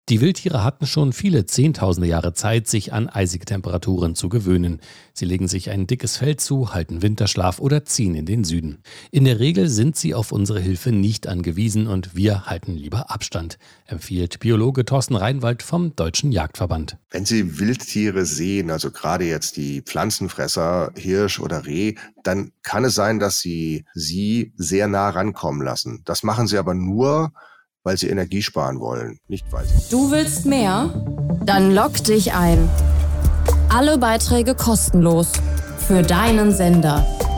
Die Wildtiere hatten schon viele zehntausende Jahre Zeit, sich an eisige Temperaturen zu gewöhnen. Sie legen sich ein dickes Fell zu, halten Winterschlaf oder ziehen in den Süden. In der Regel sind sie auf unsere Hilfe nicht angewiesen und wir halten lieber Abstand, empfiehlt Biologe Thorsten Reinwald vom Deutschen Jagdverband. Wenn Sie Wildtiere sehen, also gerade jetzt die Pflanzenfresser, Hirsch oder Reh, dann kann es sein, dass Sie sehr nah rankommen lassen. Das machen Sie aber nur, weil Sie Energie sparen wollen, nicht weil Sie... Du willst mehr? Dann logg dich ein. Alle Beiträge kostenlos. Für deinen Sender.